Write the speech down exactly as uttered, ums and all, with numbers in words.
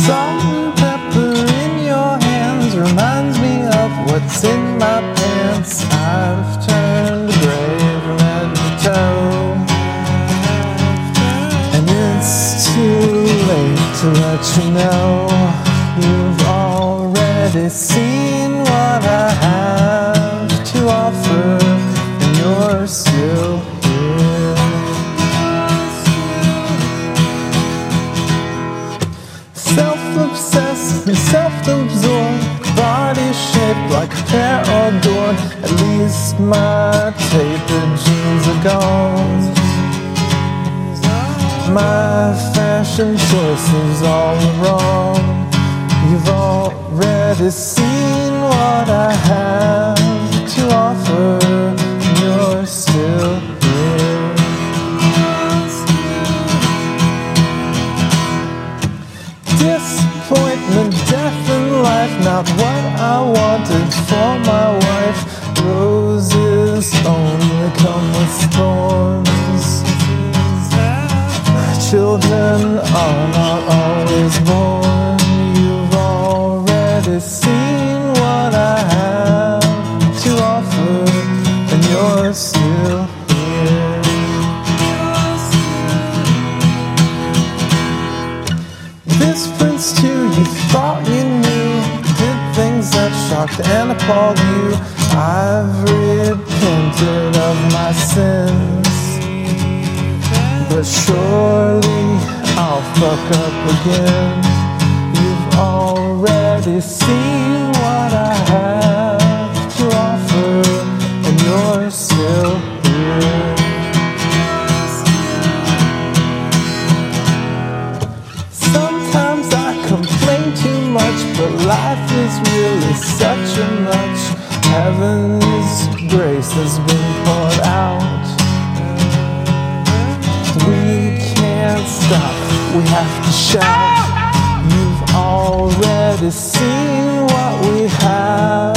Salt and pepper in your hands reminds me of what's in my pants. I've turned gray from head to toe, and it's too late to let you know. You've already seen what I have to offer, and you're still here. Self-obsessed and self-absorbed, body shaped like a pear or door. At least my tapered jeans are gone. My fashion choices all wrong. You've already seen what I have to offer, and you're still here. Disappointment, death and life, not what I wanted for my wife. Roses only come with thorns. Children are not always born. You've already seen what I have to offer, and you're still here. This prince too, you thought you knew, did things that shocked and appalled you. I've repented of my sins, but surely I'll fuck up again. You've already seen what I have to offer, and you're still here. Sometimes I complain too much, but life is really such a much. Heaven's grace has been poured out. We can't stop, we have to shout. You've already seen what we have